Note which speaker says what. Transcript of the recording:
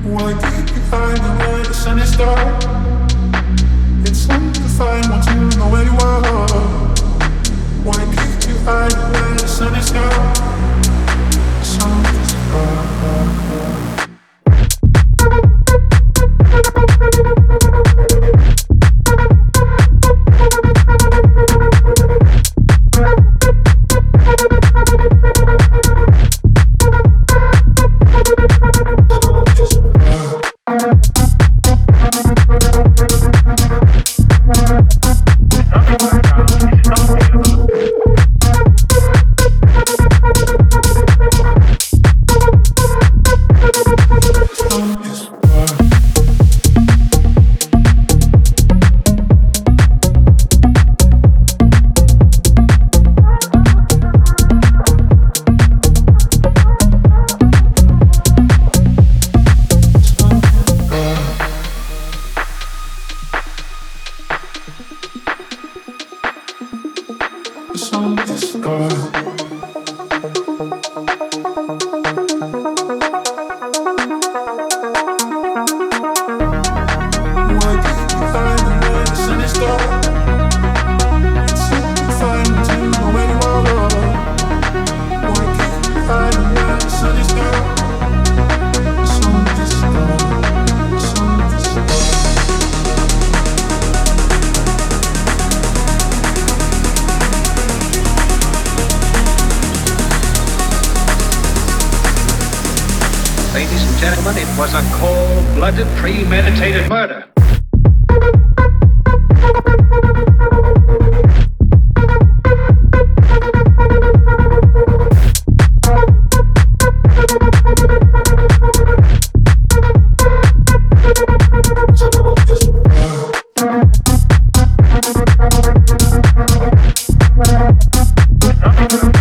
Speaker 1: Why keep you hiding where the sun is dark? It's undefined once you know where you are. Why keep you hiding where the sun is dark? The sun is dark.
Speaker 2: Ladies and gentlemen, it was a cold-blooded, premeditated murder.
Speaker 1: Nothing